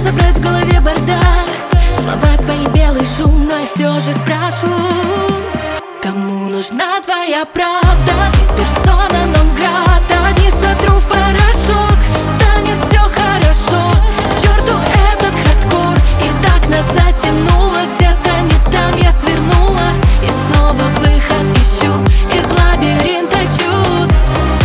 разобрать в голове бардак. Слова твои белый шум, но я все же спрашиваю: кому нужна твоя правда? Ты персона нон грата, не сотру в порошок, станет все хорошо. К черту этот хардкор, и так нас затянуло. Где-то не там я свернула, и снова выход ищу из лабиринта чувств.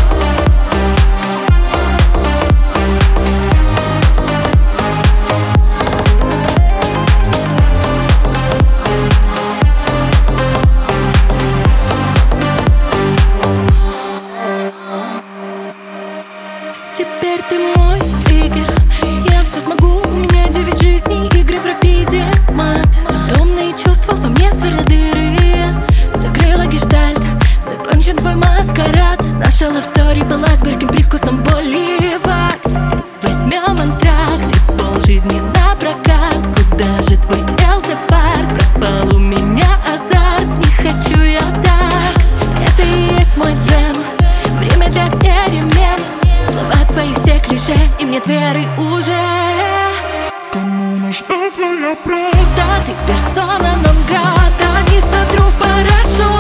Теперь ты мой триггер, я все смогу, у меня 9 жизней, игры в рапиде, мат. Фантомные чувства во мне сверлят дыры. Закрыла гештальт, закончен твой маскарад. Наша love story была с горьким привкусом боли. Факт, возьмем антракт и полжизни напрокат. Куда же твой делся фарт? Пропал у меня азарт, не хочу я так. Это и есть мой дзен, время для перемен. Слова твои все клише, и нет веры уже. Кому нужна твоя правда? Ты персона нон грата, не сотру в порошок.